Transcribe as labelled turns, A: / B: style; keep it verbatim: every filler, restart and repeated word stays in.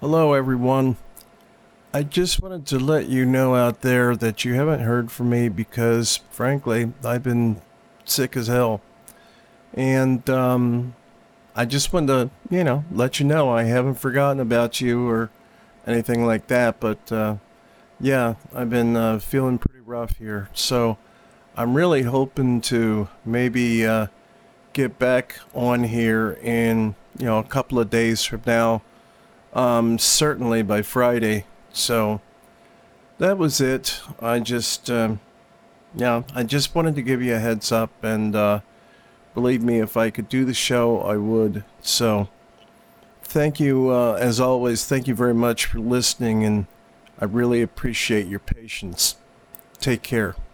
A: Hello, everyone. I just wanted to let you know out there that you haven't heard from me because, frankly, I've been sick as hell. And um, I just wanted to, you know, let you know I haven't forgotten about you or anything like that. But uh, yeah, I've been uh, feeling pretty rough here. So I'm really hoping to maybe uh, get back on here in, you know, a couple of days from now. Um, certainly by Friday. So that was it. I just, um, yeah, I just wanted to give you a heads up, and uh, believe me, if I could do the show, I would. So, thank you, uh, as always. Thank you very much for listening, and I really appreciate your patience. Take care.